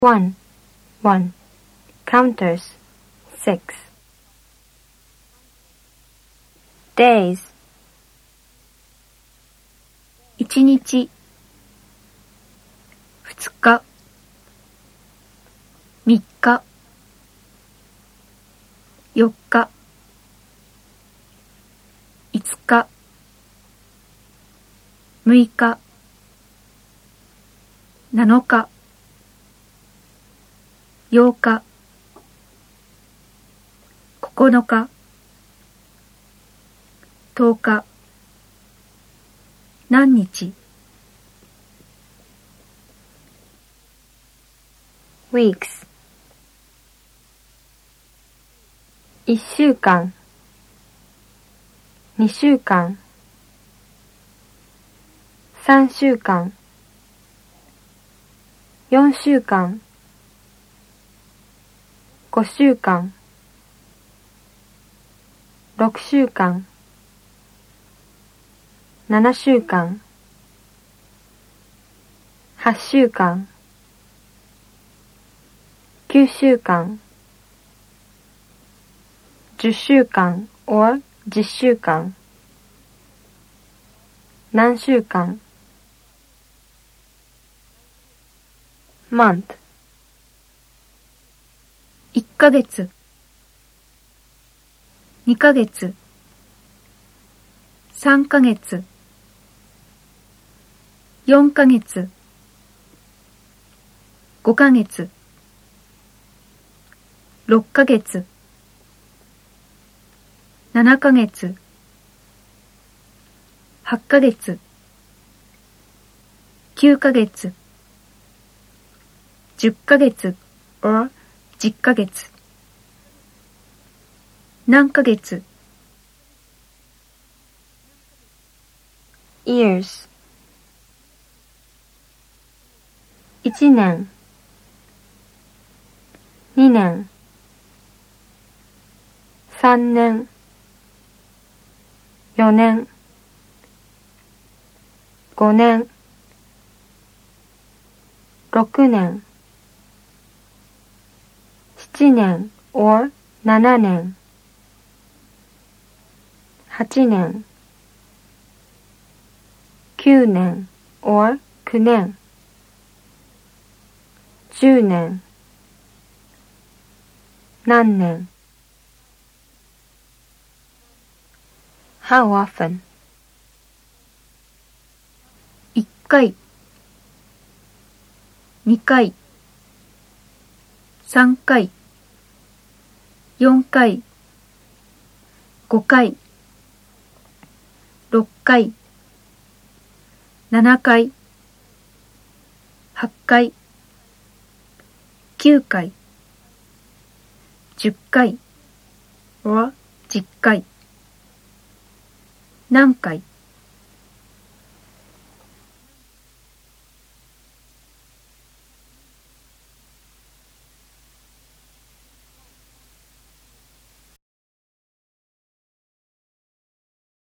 1, 1. Counters, 6. Days, 1日、2日、3日、4日、5日、6日、7日、8日、9日、10日、何日、 weeks. 1週間、2週間、3週間、4週間、5週間、6週間、7週間、8週間、9週間、10週間 or 10週間、何週間、month。 1ヶ月、2ヶ月、3ヶ月、4ヶ月、5ヶ月、6ヶ月、7ヶ月、8ヶ月、9ヶ月、10ヶ月 or 10ヶ月、何ヶ月、 years。1年、2年、3年、4年、5年、6年、7年 or 7年、8年、9年 or 9年、10年、何年。How often? 1回、2回、3回、4回、5回、6回、7回、8回、9回、10回、or 10回、何回。